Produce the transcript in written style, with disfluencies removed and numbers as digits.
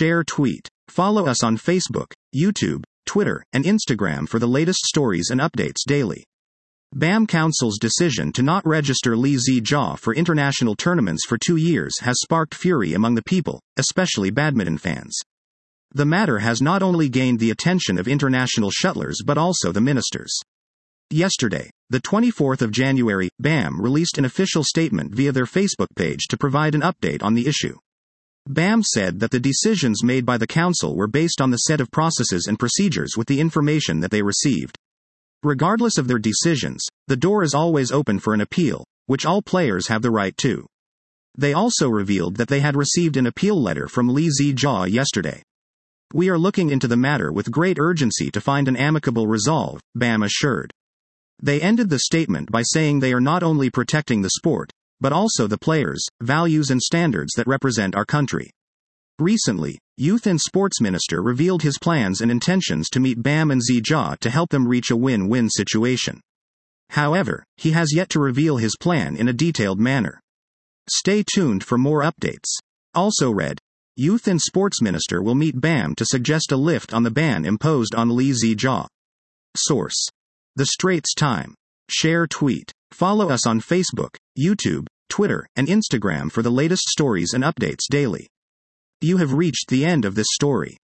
share, tweet. Follow us on Facebook, YouTube, Twitter, and Instagram for the latest stories and updates daily. BAM Council's decision to not register Lee Zijia for international tournaments for 2 years has sparked fury among the people, especially badminton fans. The matter has not only gained the attention of international shuttlers but also the ministers. Yesterday, the 24th of January, BAM released an official statement via their Facebook page to provide an update on the issue. BAM said that the decisions made by the council were based on the set of processes and procedures with the information that they received. Regardless of their decisions, the door is always open for an appeal, which all players have the right to. They also revealed that they had received an appeal letter from Lee Zijia yesterday. We are looking into the matter with great urgency to find an amicable resolve, BAM assured. They ended the statement by saying they are not only protecting the sport, but also the players, values and standards that represent our country. Recently, Youth and Sports Minister revealed his plans and intentions to meet BAM and Zijia to help them reach a win-win situation. However, he has yet to reveal his plan in a detailed manner. Stay tuned for more updates. Also read, Youth and Sports Minister will meet BAM to suggest a lift on the ban imposed on Lee Zijia. Source: The Straits Time. Share, tweet. Follow us on Facebook, YouTube, Twitter, and Instagram for the latest stories and updates daily. You have reached the end of this story.